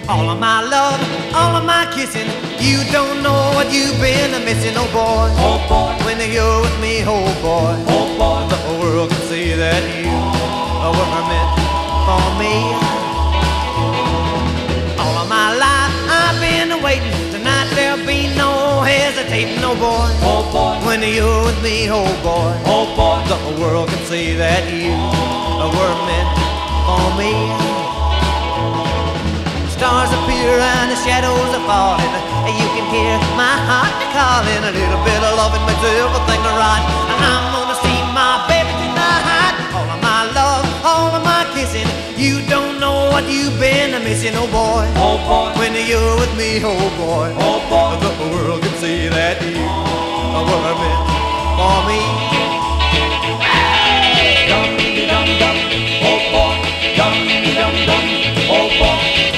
All of my love, all of my kissing, you don't know what you've been missing, oh boy. Oh boy, When you're with me, oh boy, oh boy, the whole world can see that you were meant for me. All of my life I've been waiting. Tonight there'll be no hesitating, oh boy. oh boy, When you're with me, oh boy, oh boy, the whole world can see that you were meant for me. Stars appear and the shadows are falling. You can hear my heart calling. A little bit of loving makes everything right. And I'm gonna see my baby tonight. All of my love, all of my kissing. You don't know what you've been missing, oh boy. oh boy, When you're with me, oh boy, oh boy, the world can see that you were meant for me. dum dum dum, oh boy, dum dum dum, oh boy.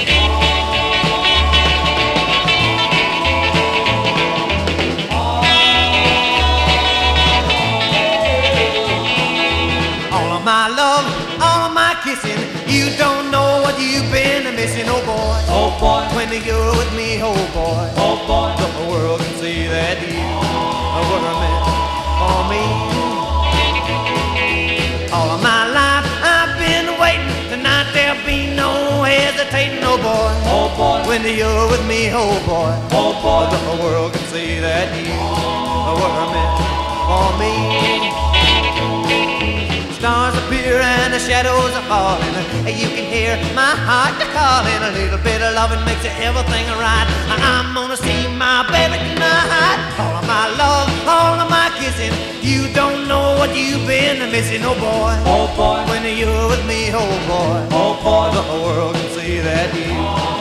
My love, all of my kissing, you don't know what you've been missing, oh boy. Oh boy, When you're with me, oh boy, oh boy, the world can see that you were meant for me. All of my life I've been waiting. Tonight there'll be no hesitating, oh boy. oh boy, When you're with me, oh boy, oh boy, the world can see that you were meant for me. Stars appear and the shadows are falling. You can hear my heart calling. A little bit of loving makes everything right. I'm gonna see my baby tonight. All of my love, all of my kissing. You don't know what you've been missing, oh boy. oh boy, When you're with me, oh boy, oh boy, the whole world can see that you